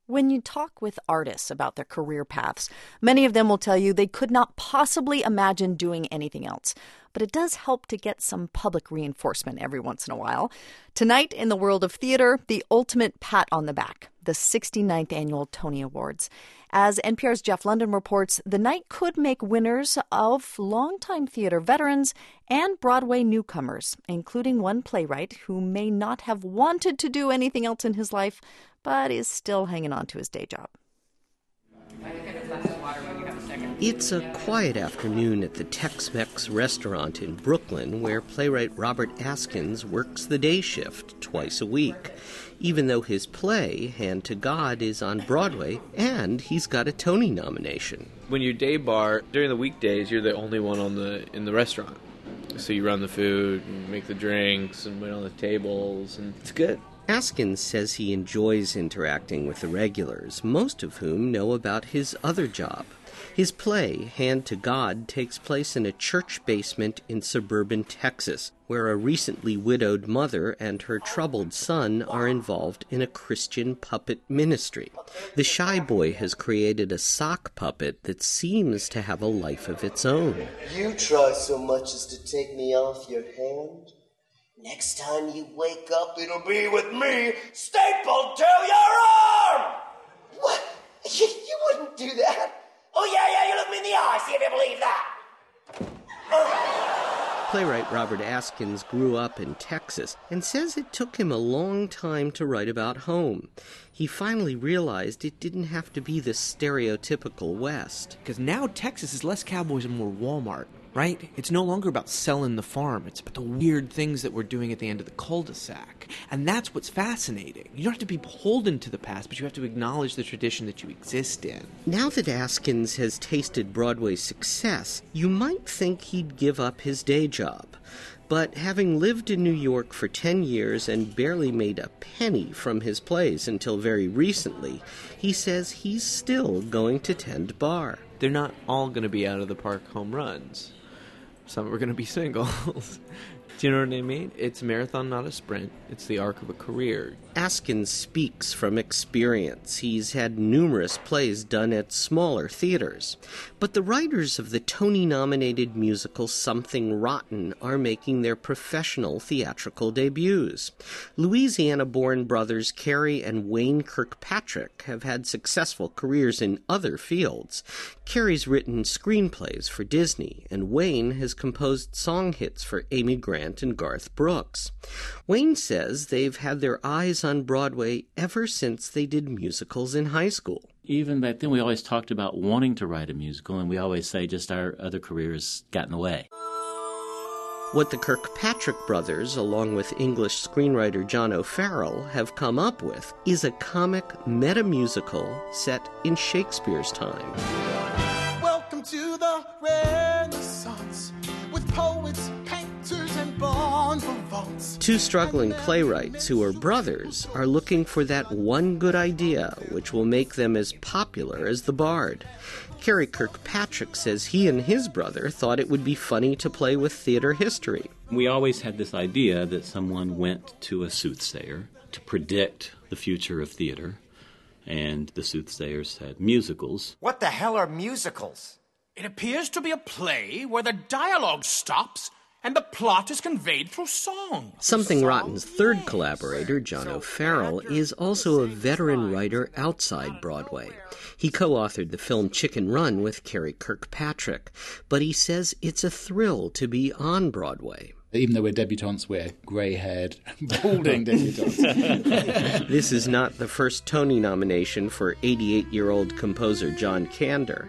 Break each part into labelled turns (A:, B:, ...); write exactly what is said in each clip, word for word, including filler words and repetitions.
A: When you talk with artists about their career paths, many of them will tell you they could not possibly imagine doing anything else. But it does help to get some public reinforcement every once in a while. Tonight, in the world of theater, the ultimate pat on the back, the sixty-ninth Annual Tony Awards. As N P R's Jeff London reports, the night could make winners of longtime theater veterans and Broadway newcomers, including one playwright who may not have wanted to do anything else in his life, but is still hanging on to his day job.
B: It's a quiet afternoon at the Tex-Mex restaurant in Brooklyn where playwright Robert Askins works the day shift twice a week, even though his play, Hand to God, is on Broadway and he's got a Tony nomination.
C: When you're day bar, during the weekdays, you're the only one on the in the restaurant. So you run the food and make the drinks and wait on the tables, and it's good.
B: Askins says he enjoys interacting with the regulars, most of whom know about his other job. His play, Hand to God, takes place in a church basement in suburban Texas, where a recently widowed mother and her troubled son are involved in a Christian puppet ministry. The shy boy has created a sock puppet that seems to have a life of its own.
D: You try so much as to take me off your hand. Next time you wake up, it'll be with me stapled to your arm! What? You, you wouldn't do that. Oh, yeah, yeah, you look me in the eye, see if you believe that. Uh.
B: Playwright Robert Askins grew up in Texas and says it took him a long time to write about home. He finally realized it didn't have to be the stereotypical West.
C: Because now Texas is less cowboys and more Walmart, right? It's no longer about selling the farm. It's about the weird things that we're doing at the end of the cul-de-sac. And that's what's fascinating. You don't have to be beholden to the past, but you have to acknowledge the tradition that you exist in.
B: Now that Askins has tasted Broadway's success, you might think he'd give up his day job. But having lived in New York for ten years and barely made a penny from his plays until very recently, he says he's still going to tend bar.
C: They're not all going to be out of the park home runs. Some are going to be singles. Do you know what I mean? It's a marathon, not a sprint. It's the arc of a career.
B: Askins speaks from experience. He's had numerous plays done at smaller theaters. But the writers of the Tony-nominated musical Something Rotten are making their professional theatrical debuts. Louisiana-born brothers Carey and Wayne Kirkpatrick have had successful careers in other fields. Carey's written screenplays for Disney, and Wayne has composed song hits for Amy Grant and Garth Brooks. Wayne says they've had their eyes on Broadway ever since they did musicals in high school.
E: Even back then, we always talked about wanting to write a musical, and we always say just our other careers got in the way.
B: What the Kirkpatrick brothers, along with English screenwriter John O'Farrell, have come up with is a comic meta-musical set in Shakespeare's time.
F: Welcome to the Renaissance, with poets, painters, and bon vivants.
B: Two struggling playwrights who are brothers are looking for that one good idea which will make them as popular as the Bard. Carey Kirkpatrick says he and his brother thought it would be funny to play with theater history.
E: We always had this idea that someone went to a soothsayer to predict the future of theater, and the soothsayer said musicals.
G: What the hell are musicals?
F: It appears to be a play where the dialogue stops and the plot is conveyed through song.
B: Something Rotten's third collaborator, John O'Farrell, is also a veteran writer outside Broadway. He co-authored the film Chicken Run with Carey Kirkpatrick, but he says it's a thrill to be on Broadway.
H: Even though we're debutantes, we're grey-haired, balding debutantes.
B: This is not the first Tony nomination for eighty-eight-year-old composer John Kander.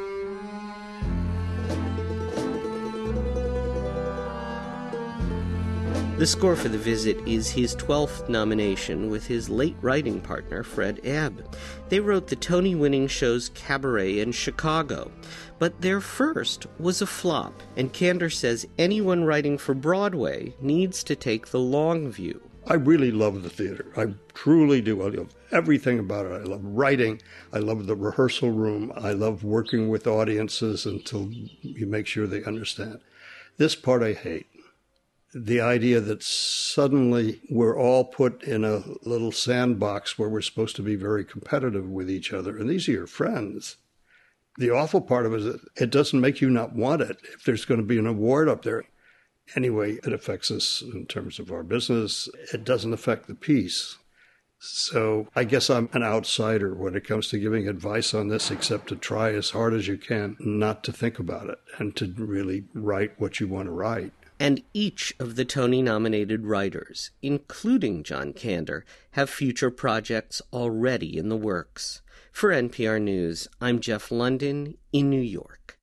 B: The score for The Visit is his twelfth nomination with his late writing partner, Fred Ebb. They wrote the Tony-winning shows Cabaret and Chicago, but their first was a flop, and Kander says anyone writing for Broadway needs to take the long view.
I: I really love the theater. I truly do. I love everything about it. I love writing. I love the rehearsal room. I love working with audiences until you make sure they understand. This part I hate. the idea that suddenly we're all put in a little sandbox where we're supposed to be very competitive with each other, and these are your friends. The awful part of it is that it doesn't make you not want it if there's going to be an award up there. Anyway, it affects us in terms of our business. It doesn't affect the piece. So I guess I'm an outsider when it comes to giving advice on this, except to try as hard as you can not to think about it and to really write what you want to write.
B: And each of the Tony-nominated writers, including John Kander, have future projects already in the works. For N P R News, I'm Jeff London in New York.